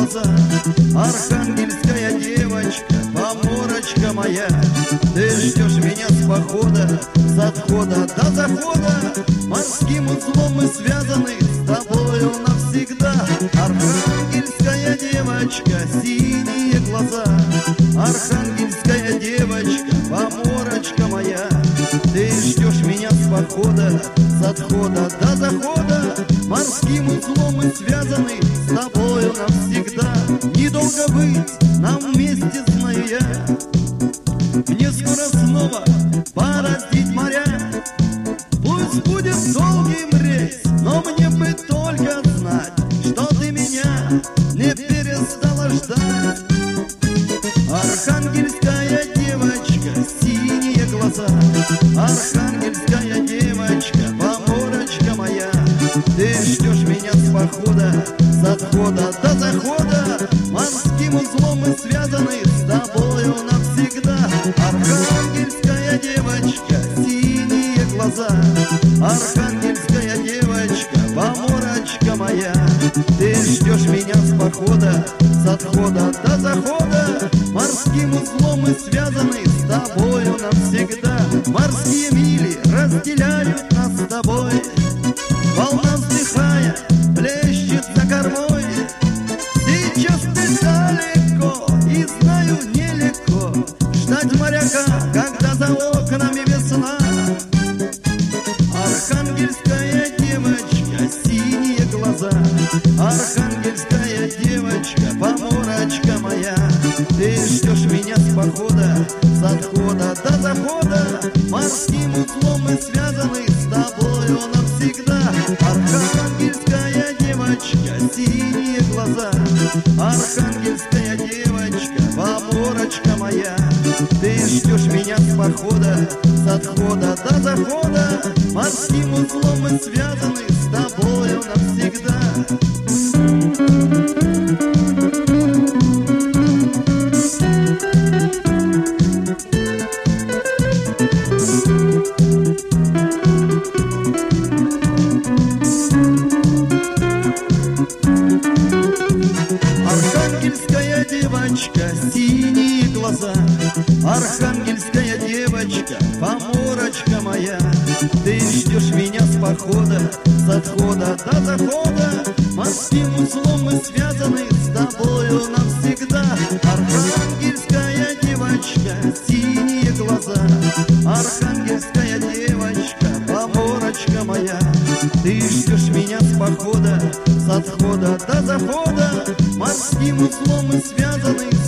глаза. Архангельская девочка, поморочка моя, ты ждешь меня с похода, с отхода до захода. Морским узлом мы связаны с тобою навсегда. Архангельская девочка, синие глаза. Архангельская девочка, поморочка моя, ты ждешь меня с похода, с отхода до захода. Морским узлом мы связаны с тобою навсегда. Недолго быть нам вместе, знаю я. Мне скоро снова бороздить моря. Пусть будет долгим рейс, но мне бы только знать, что ты меня не перестала ждать. Архангельская девочка, синие глаза. Архангельская девочка, поморочка моя, ты ждешь меня с похода, с отхода до захода. Морским узлом мы связаны с тобою навсегда. Архангельская девочка, синие глаза. Архангельская девочка, поморочка моя, ты ждешь меня с похода, с отхода до захода. Морским узлом мы связаны с тобою навсегда. Морские мили разделяют нас с тобой. Волна вздыхая плещет за кормой. Сейчас ты далеко, и знаю нелегко ждать моряка, когда за окнами весна. Архангельская девочка, синие глаза. Архангельская девочка, поморочка моя, ты ждешь меня с похода, с отхода до захода. Морским узлом мы связаны с тобою навсегда. Архангельская девочка, синие глаза. Архангельская девочка, поморочка моя, ты ждешь меня с похода, с отхода до захода. Морским узлом мы связаны с тобою навсегда. Архангельская девочка, синие глаза. Архангельская девочка, поморочка моя, ты ждешь меня с похода, с отхода до захода. Морским узлом мы связаны с тобою навсегда. Архангельская девочка, синие глаза. Архангельская девочка, поморочка моя, ты ждешь меня с похода, с отхода до захода. Морским узлом мы связаны